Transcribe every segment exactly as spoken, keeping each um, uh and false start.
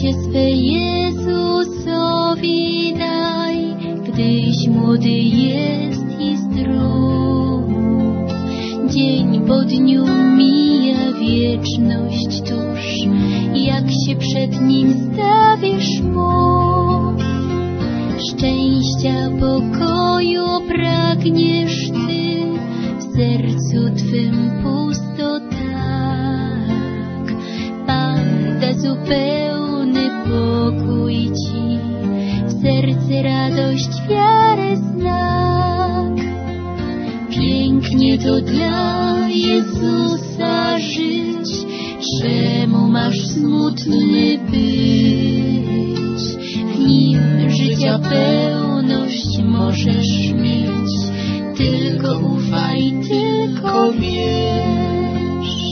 Szczęście swe Jezusowi daj, gdyś młody jest i zdrów. Dzień po dniu mija wieczność tuż, jak się przed Nim stawisz Mu. Szczęścia, pokoju pragniesz Ty, w sercu Twym pusto tak. Pan da zupełny pokój Ci, w serce radość, wiary znak. Pięknie to dla Jezusa żyć, czemu masz smutny być? W Nim życia pełność możesz mieć, tylko ufaj, tylko wierz.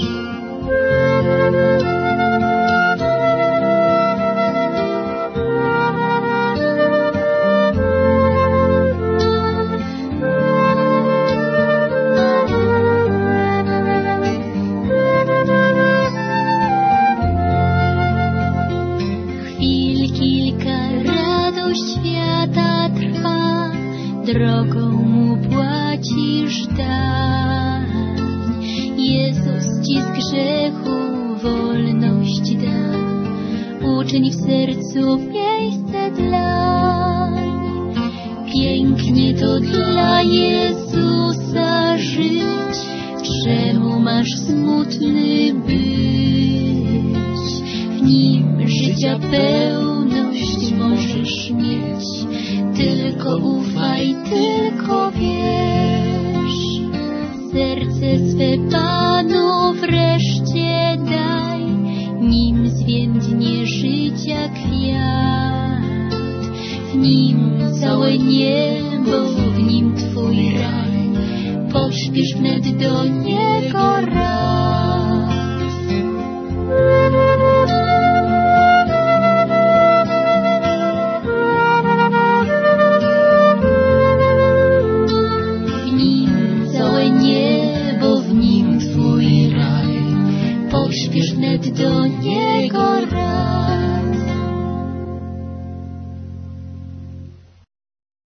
Chwil kilka, radość świata trwa, drogą Mu płacisz dań. Jezus Ci z grzechu wolność da, uczyń w sercu miejsce dlań. Pięknie to dla Jezusa żyć, czemu masz smutny być? W Nim życia pełność możesz mieć, tylko ufaj, tylko wierz. Serce swe Panu wreszcie daj, Nim zwiędnie życia kwiat. W Nim całe niebo, w Nim Twój raj, pośpiesz wnet do Niego raz. W Nim całe niebo, w Nim Twój raj, pośpiesz wnet do Niego raz.